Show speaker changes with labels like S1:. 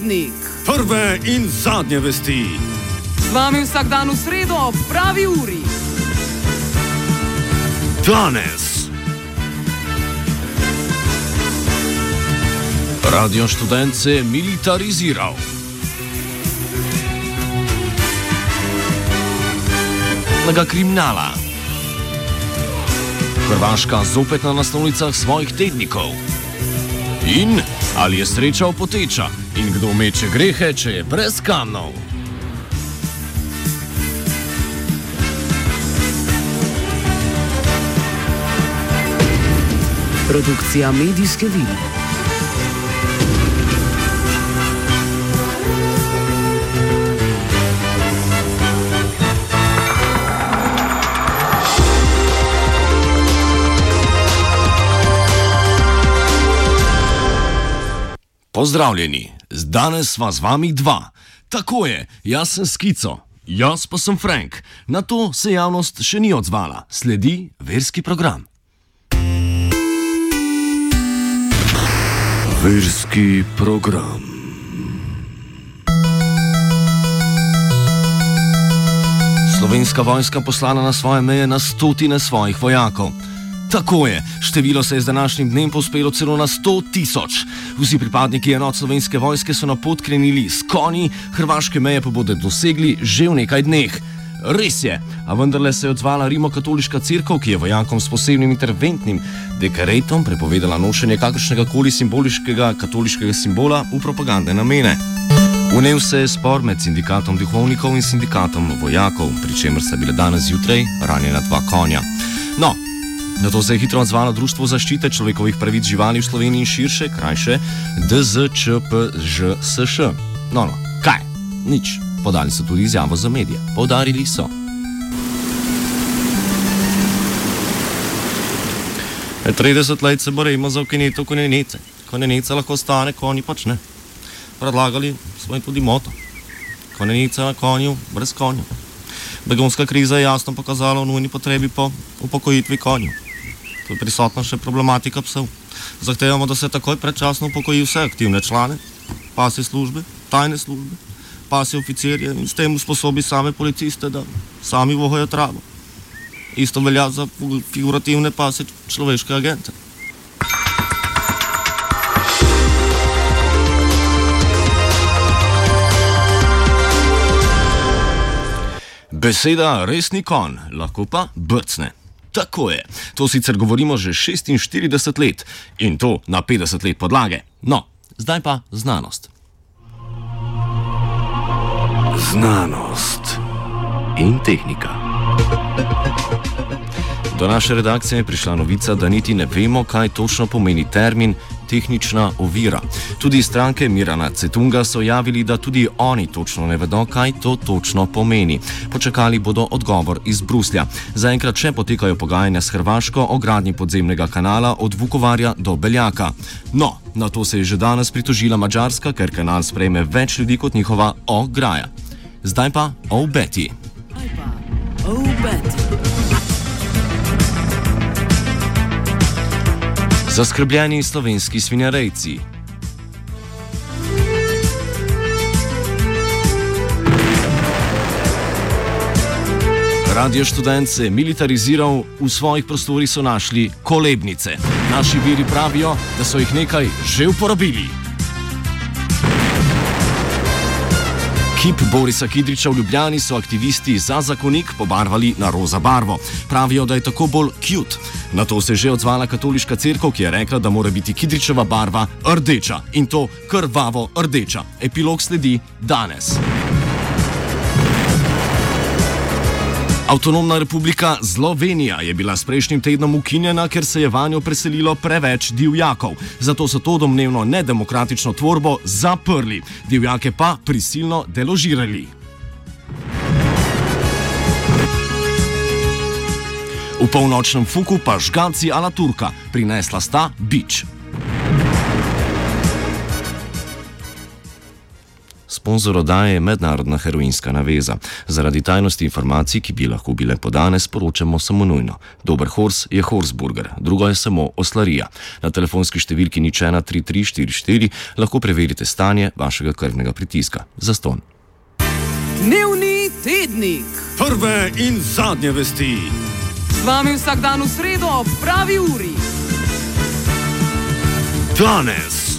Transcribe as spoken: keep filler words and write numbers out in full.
S1: Tednik.
S2: Prve in zadnje vesti.
S1: Z vami vsak dan v sredo ob pravi uri.
S2: Danes.
S3: Radio Študent se je militariziral. Lega kriminala. Hrvaška zopet na naslovnicah svojih tednikov. In ali je sreča opoteča? In kdo meče grehe, če je brez kamnov?
S1: Produkcija medijske vile.
S3: Pozdravljeni, danes sva z vami dva. Tako je, jaz sem Skico, jaz pa sem Frank. Na to se javnost še ni odzvala. Sledi verski program. Verski program. Slovenska vojska poslana na svoje meje na stotine svojih vojakov. Tako je, število se je z današnjim dnem povzpelo celo na sto tisoč. Vsi pripadniki enot slovenske vojske so na pot krenili s konji, hrvaške meje pa bodo dosegli že v nekaj dneh. Res je, a vendarle se je odzvala Rimokatoliška cerkev, ki je vojakom s posebnim interventnim dekretom prepovedala nošenje kakršnega koli simboliškega katoliškega simbola v propagandne namene. Vnev se je spor med sindikatom duhovnikov in sindikatom vojakov, pri čemer sta bila danes zjutraj ranjena dva konja. No, na to se je hitro odzvalo Društvo zaščite človekovih pravic živali v Sloveniji in širše, krajše D Z Č P Ž S Š. No, no, kaj? Nič. Podali so tudi izjavo za medije. Poudarili so. trideset let se borimo za ukinitev konjenice. Konjenica lahko stane, konji pač ne. Predlagali smo jim tudi moto. Konjenica na konju, brez konja. Begunska kriza je jasno pokazala o nujni potrebi po upokojitvi konju. Tu je prisotna še problematika psov. Zahtevamo, da se takoj predčasno upokoji vse aktivne člane, pasje službe, tajne službe, pasje oficirje in s tem usposobi same policiste, da sami vohajo travo. Isto velja za figurativne pasje človeške agente. Beseda res ni konj, lahko pa brcne. Tako je. To sicer govorimo že šestinštirideset let in to na petdeset let podlage. No, zdaj pa znanost.
S2: Znanost in tehnika.
S3: Do naše redakcije je prišla novica, da niti ne vemo, kaj točno pomeni termin tehnična ovira. Tudi stranke Mirana Cetunga so javili, da tudi oni točno ne vedo, kaj to točno pomeni. Počakali bodo odgovor iz Bruslja. Zaenkrat še potekajo pogajanja s Hrvaško o gradnji podzemnega kanala od Vukovarja do Beljaka. No, na to se je že danes pritožila Madžarska, ker kanal sprejme več ljudi kot njihova ograja. Zdaj pa o obeti. Zaskrbljeni slovenski svinjarejci. Radio Študent se je militariziral, v svojih prostorih so našli kolebnice. Naši viri pravijo, da so jih nekaj že uporabili. Kip Borisa Kidriča v Ljubljani so aktivisti za zakonik pobarvali na roza barvo. Pravijo, da je tako bolj cute. Na to se je že odzvala katoliška cerkev, ki je rekla, da mora biti Kidričeva barva rdeča. In to krvavo rdeča. Epilog sledi danes. Avtonomna republika Slovenija je bila s prejšnjim tednom ukinjena, ker se je vanjo preselilo preveč divjakov. Zato so to domnevno nedemokratično tvorbo zaprli. Divjake pa prisilno deložirali. V polnočnem fuku pa žganci a la Turka. Prinesla sta bič. Sponzor oddaje je Mednarodna heroinska naveza. Zaradi tajnosti informacij, ki bi lahko bile podane, sporočamo samo nujno. Dober Hors je Horsburger, drugo je samo oslarija. Na telefonski številki nič ena tri tri štiri štiri lahko preverite stanje vašega krvnega pritiska. Zastonj.
S1: Dnevni tednik.
S2: Prve in zadnje vesti.
S1: Z vami vsak dan v sredo ob pravi uri.
S2: Danes.